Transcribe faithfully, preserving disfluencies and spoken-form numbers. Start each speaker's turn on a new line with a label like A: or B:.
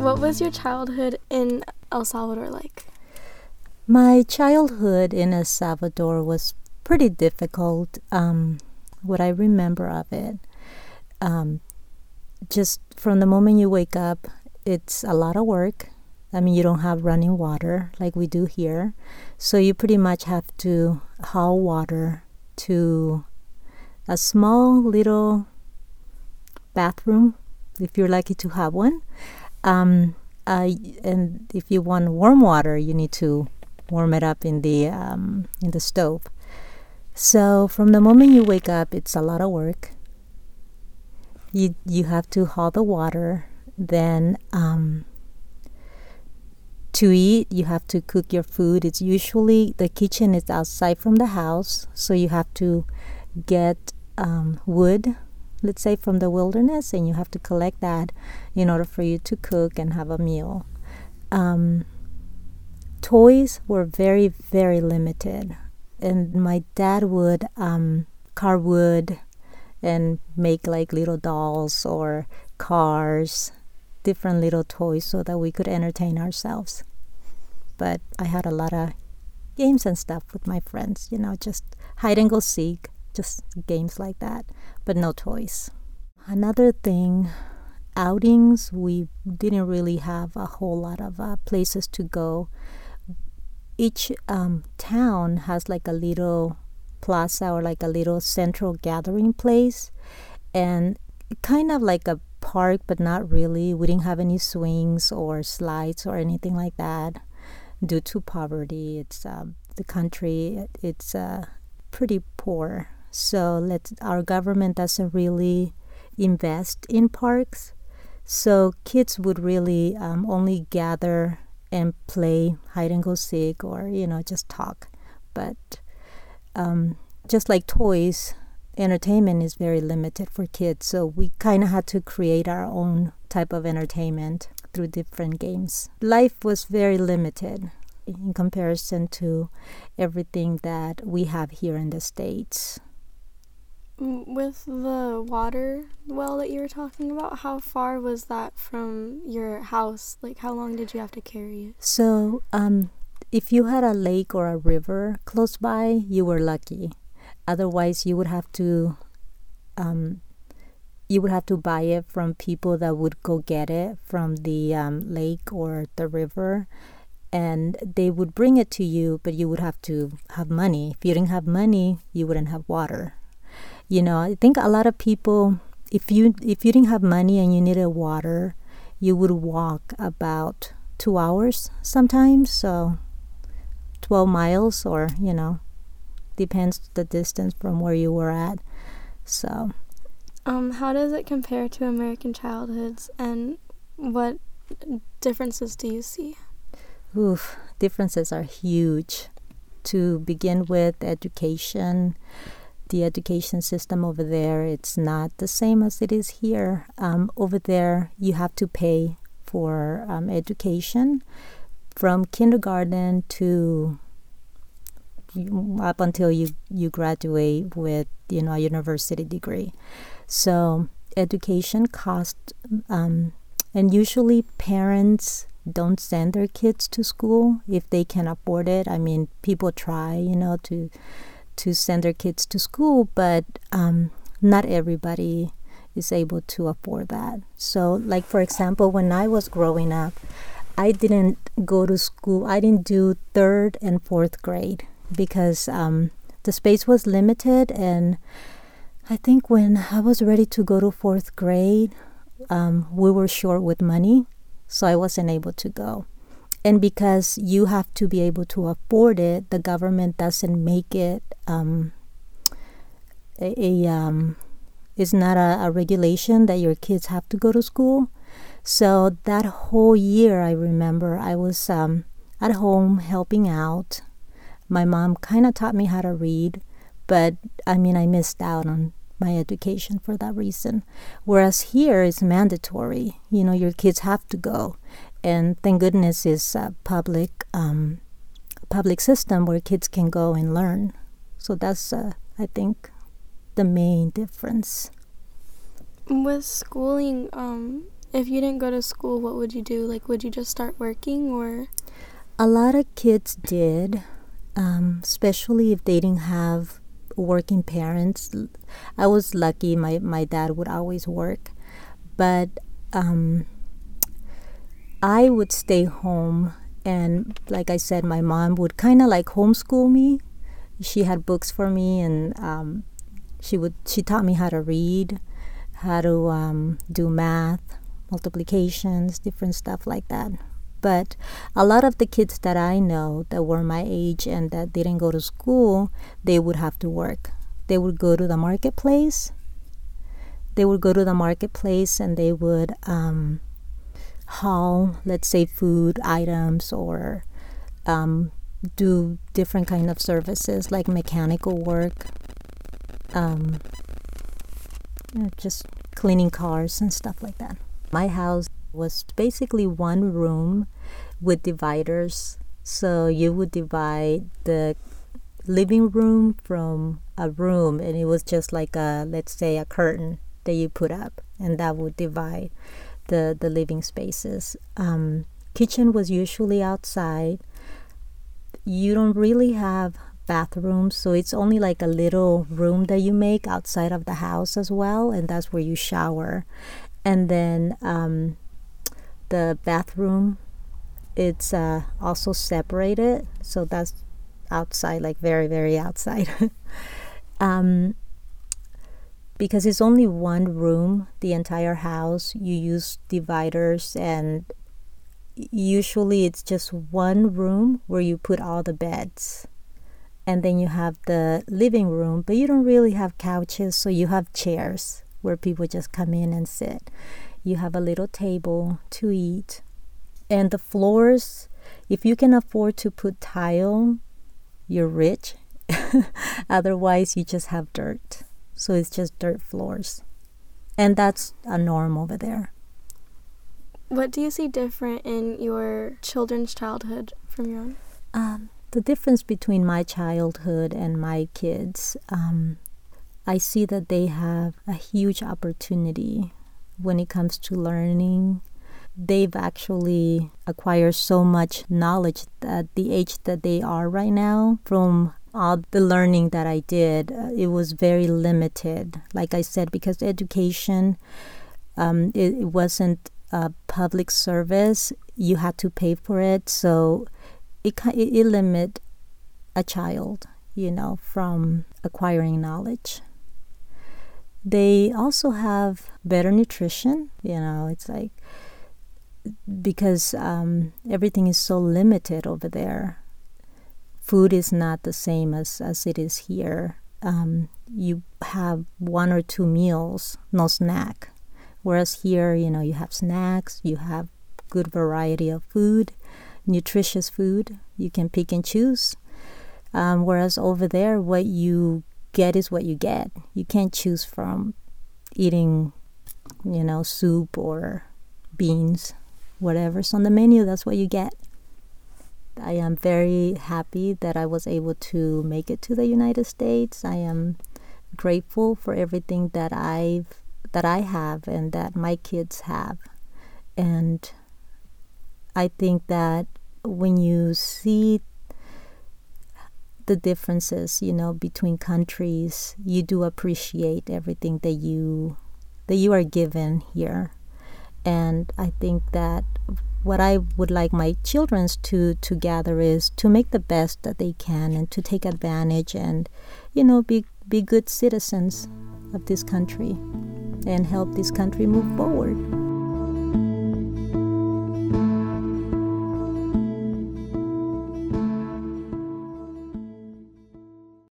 A: what was your childhood in El Salvador like?
B: My childhood in El Salvador was pretty difficult. Um, what I remember of it, um, just from the moment you wake up, it's a lot of work. I mean, you don't have running water like we do here. So you pretty much have to haul water to a small little bathroom, if you're lucky to have one. Um, uh, and if you want warm water, you need to warm it up in the um, in the stove. So from the moment you wake up, it's a lot of work. You you have to haul the water. Then um, to eat, you have to cook your food. It's usually the kitchen is outside from the house, so you have to get um, wood, let's say from the wilderness, and you have to collect that in order for you to cook and have a meal. Um, toys were very, very limited, and my dad would um, carve wood and make like little dolls or cars, different little toys so that we could entertain ourselves. But I had a lot of games and stuff with my friends, you know, just hide and go seek, just games like that, but no toys. Another thing, outings, we didn't really have a whole lot of uh, places to go. Each um, town has like a little plaza or like a little central gathering place, and kind of like a park, but not really. We didn't have any swings or slides or anything like that due to poverty. It's um, the country, it's uh, pretty poor. So let's, our government doesn't really invest in parks. So kids would really um, only gather and play hide and go seek, or, you know, just talk. But um, just like toys, entertainment is very limited for kids. So we kind of had to create our own type of entertainment through different games. Life was very limited in comparison to everything that we have here in the States.
A: With the water well that you were talking about, how far was that from your house? Like, how long did you have to carry it?
B: So um, if you had a lake or a river close by, you were lucky. Otherwise, you would have to um, you would have to buy it from people that would go get it from the um, lake or the river, and they would bring it to you, but you would have to have money. If you didn't have money, you wouldn't have water. You know, I think a lot of people, if you if you didn't have money and you needed water, you would walk about two hours sometimes, so twelve miles, or, you know, depends the distance from where you were at. So
A: um how does it compare to American childhoods, and what differences do you see?
B: Oof, differences are huge. To begin with, education. The education system over there, it's not the same as it is here. Um, over there, you have to pay for um, education from kindergarten to up until you, you graduate with, you know, a university degree. So education costs, um, and usually parents don't send their kids to school if they can afford it. I mean, people try, you know, to to send their kids to school, but um, not everybody is able to afford that. So, like, for example, when I was growing up, I didn't go to school. I didn't do third and fourth grade because um, the space was limited, and I think when I was ready to go to fourth grade, um, we were short with money, so I wasn't able to go. And because you have to be able to afford it, the government doesn't make it um, a, a um, it's not a, a regulation that your kids have to go to school. So that whole year, I remember I was um, at home helping out. My mom kind of taught me how to read, but I mean, I missed out on my education for that reason. Whereas here, it's mandatory. You know, your kids have to go. And thank goodness it's a public, um, public system where kids can go and learn. So that's, uh, I think, the main difference.
A: With schooling, um, if you didn't go to school, what would you do? Like, would you just start working or?
B: A lot of kids did, um, especially if they didn't have working parents. I was lucky. My, my dad would always work. But um, I would stay home. And like I said, my mom would kind of like homeschool me. She had books for me, and um, she would she taught me how to read, how to um, do math, multiplications, different stuff like that. But a lot of the kids that I know that were my age and that didn't go to school, they would have to work. They would go to the marketplace. They would go to the marketplace and they would um, haul, let's say, food items or um, do different kind of services like mechanical work, um, you know, just cleaning cars and stuff like that. My house was basically one room with dividers. So you would divide the living room from a room, and it was just like a, let's say, a curtain that you put up, and that would divide the, the living spaces. Um, kitchen was usually outside. You don't really have bathrooms, so it's only like a little room that you make outside of the house as well, and that's where you shower. And then um, the bathroom, it's uh, also separated, so that's outside, like very, very outside. um, because it's only one room, the entire house, you use dividers, and usually it's just one room where you put all the beds. And then you have the living room, but you don't really have couches, so you have chairs where people just come in and sit. You have a little table to eat. And the floors, if you can afford to put tile, you're rich. Otherwise, you just have dirt. So it's just dirt floors. And that's a norm over there.
A: What do you see different in your children's childhood from your own?
B: Um, the difference between my childhood and my kids, um, I see that they have a huge opportunity when it comes to learning. They've actually acquired so much knowledge at the age that they are right now. From all the learning that I did, uh, it was very limited. Like I said, because education, um, it, it wasn't a public service. You had to pay for it. So it, it, it limit a child, you know, from acquiring knowledge. They also have better nutrition. You know, it's like, because um, everything is so limited over there. Food is not the same as, as it is here. Um, you have one or two meals, no snack. Whereas here, you know, you have snacks, you have good variety of food, nutritious food. You can pick and choose. Um, whereas over there, what you get is what you get. You can't choose from eating, you know, soup or beans. Whatever's on the menu, that's what you get. I am very happy that I was able to make it to the United States. I am grateful for everything that I've that I have and that my kids have. And I think that when you see the differences, you know, between countries, you do appreciate everything that you that you are given here. And I think that what I would like my children to, to gather is to make the best that they can and to take advantage and, you know, be, be good citizens of this country and help this country move forward.